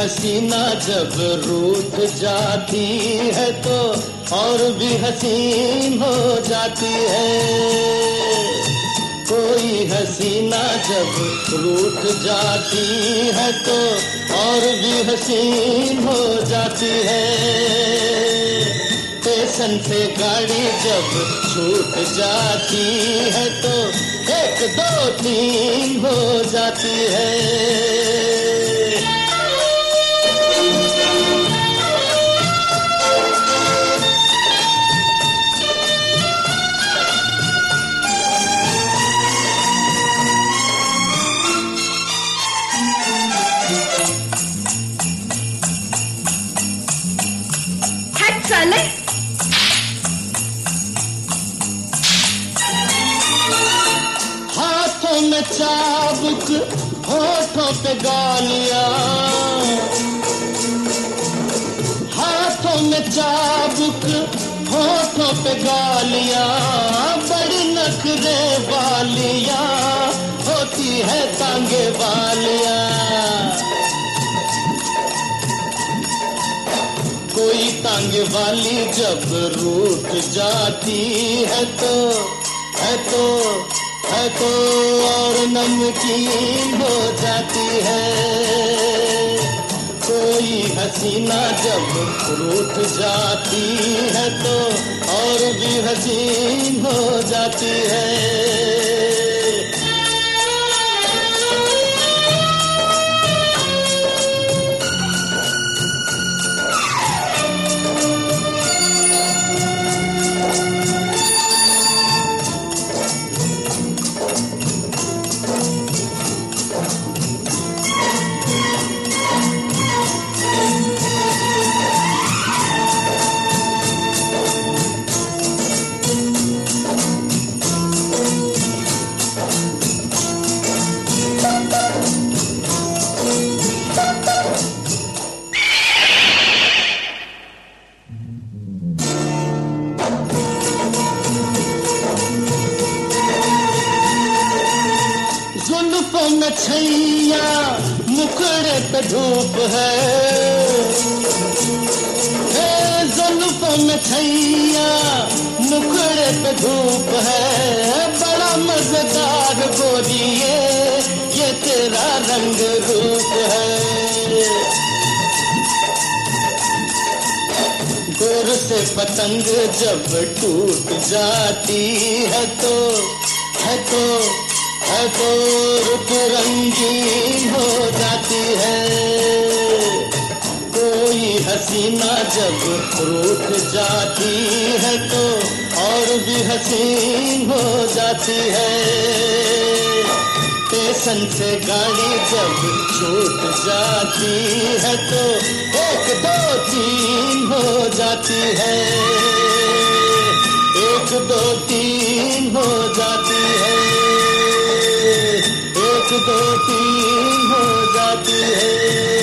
हसीना जब रूठ जाती है तो और भी हसीन हो जाती है। कोई हसीना जब रूठ जाती है तो और भी हसीन हो जाती है। स्टेशन से गाड़ी जब छूट जाती है तो 1 2 3 हो जाती है। हाथों में चाबुक, होठों पे गालियां, हाथों में चाबुक, होठों पे गालियां, बड़ी नखरे वालियां होती है तांगे वालियां। कोई तांगे वाली जब रूठ जाती है तो और नमकीन हो जाती है। कोई हसीना जब रूठ जाती है तो और भी हसीन हो जाती है। जुल्फों में छैया, मुखड़े पे धूप है। जुल्फों में छैया, मुखड़े पे धूप है। बड़ा मजेदार गोरी ये तेरा रंग रूप है। गोर से पतंग जब टूट जाती है तो रुत रंगीन हो जाती है। कोई हसीना जब रूठ जाती है तो और भी हसीन हो जाती है। स्टेशन से गाड़ी जब छूट जाती है तो 1 2 3 हो जाती है। 1 2 3 हो जाती है। 1 2 3 हो जाती है।